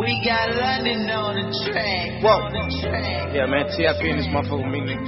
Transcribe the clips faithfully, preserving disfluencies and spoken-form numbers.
We got London on the track. Whoa. On the track. Yeah, man, T I P in this motherfucker with me, nigga.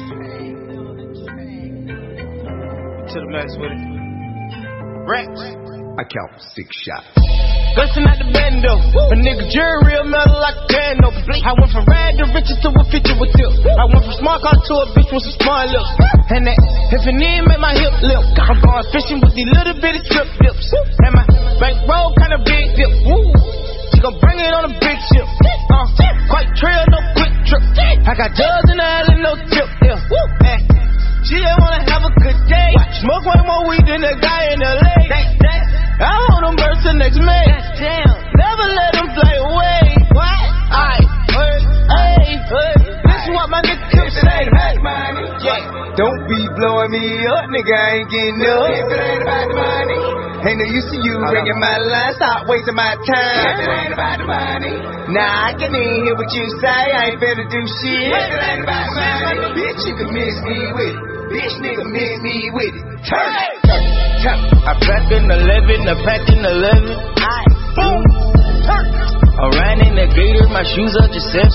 To the max with it. Rex. I count six shots. Bustin' out the bando. A nigga jury real metal like a piano. I went from rad to riches to a feature with tilt. I went from smart car to a bitch with some smart lips. And that if it need make my hip lip. I'm going fishing with these little bitty strip dips. And my bankroll kinda big dip. Woo. She gon' bring it on a big ship. Uh, quite trail, no quick trip. I got dubs in the alley, no tip. Yeah. Woo. And she just wanna have a good day. Smoke way more weed than the guy in L A. I hold them birds till next May. Never let them fly away. What? Aight, hey, hey, hey. This is what my nigga keep saying. Yeah. Don't be blowing me up, nigga, I ain't getting up. If it ain't about the money, ain't no use to you ringing my line. Stop wasting my time. If it ain't about the money, nah, I can even hear what you say. I ain't better do shit. If it ain't about the money, bitch, you can miss me with it. Bitch, nigga, miss me with it. Turn it, turn it, turn it. I packed in eleven, I packed in eleven. I boom, turn. I ran in the gator, my shoes up to seven.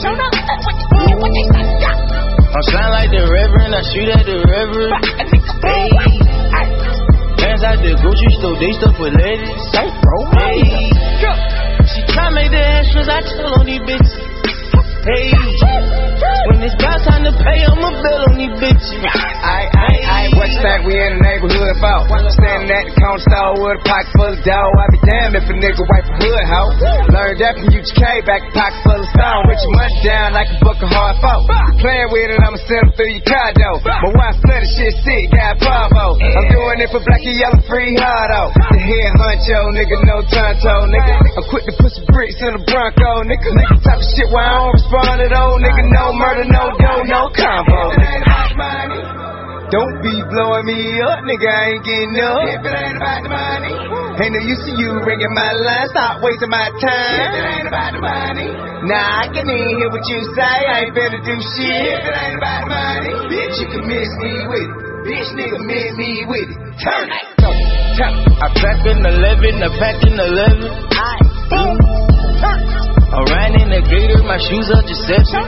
I'm shine like the Reverend, I shoot at the Reverend. Hey, hands out the grocery store, they stuff with ladies. Hey, she try make the extras, I tell on these bitches. Hey, when it's about time to pay, I'ma bill on these bitches. I, I, I, what you think we in the neighborhood about? Standing at the counter store with a pocket full of dough. I be damned if a nigga wipe a hood hoe. Learned that from U G K, back a pocket full of stone. With your money down like a book of hard folk. Playing with it, I'ma send them through your condo. My wife flooded shit sick, got Bravo. I'm doing it for black and yellow, free hard out. The head honcho, nigga, no tonto, nigga. I'm quick to put some bricks in the Bronco, nigga. Nigga talk shit while I don't respond at all, nigga. No murder, no dough, no combo. Don't be blowing me up, nigga, I ain't getting up. If it ain't about the money, ain't no use to you ringing my line. Stop wasting my time. If it ain't about the money, nah, I can even hear what you say. I ain't better do shit. If it ain't about the money, bitch, you can miss me with it. Bitch, nigga, miss me with it. Turn it, turn it, turn it. I packed in eleven, I packed in eleven. I boom, turn. I ran in the gator, my shoes up to seven.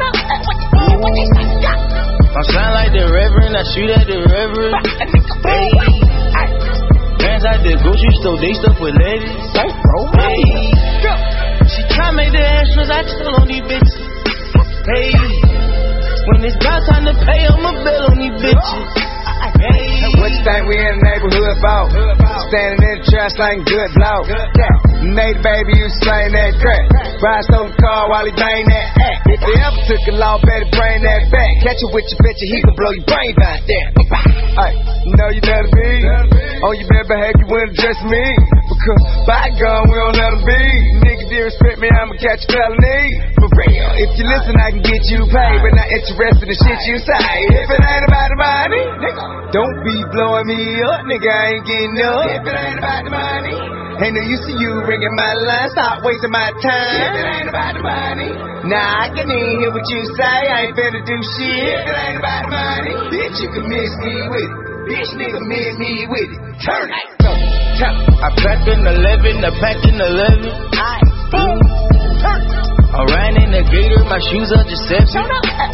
I'm shine like the Reverend, I shoot at the Reverend. Hey, hands out the grocery store, they stuff with ladies. Hey, she try make the extras, I tell on these bitches. Hey, when it's about time to pay, I'ma bill on these bitches. Hey, what you think we in the neighborhood about? Standing in the trash like good blow. Made baby, you slang that crack. Ride stole the car while he bang that act. If he ever took a law, better bring that back. Catch you with your bitch, he gon' blow your brains out there. Hey, you know you better be. Oh, you better behave, you wouldn't address me. Because by gun, we don't let him be. Nigga disrespect me, I'ma catch a felony. For real, if you listen, I can get you paid. But not interested in shit you say. If it ain't about the money, don't be blowing me up, nigga, I ain't getting up. If it ain't about the money, ain't no use to you ringing my line. Stop wasting my time. If it ain't about the money, nah, I can even hear what you say. I ain't better do shit. If it ain't about the money, bitch, you can miss me with it. Bitch, nigga, miss me with it. Turn it, turn it, turn it. I packed in eleven, I packed in eleven. I boom, turn. I ran in the gator, my shoes up to seven.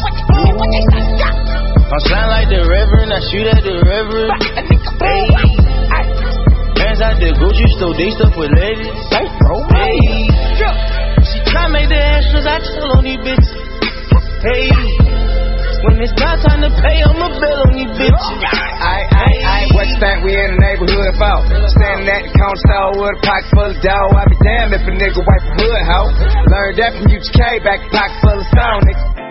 I'm shine like the Reverend, I shoot at the Reverend. Hey, hands out the grocery store, they stuff with ladies. Hey, she try make the extras, I tell on these bitches. Hey, when it's about time to pay, I'ma bill on these bitches. I, I, I, what you think we in the neighborhood about? Standing at the counter store with a pocket full of dough. I be damned if a nigga wipe a hood hoe. Learned that from U G K, back a pocket full of stone, nigga.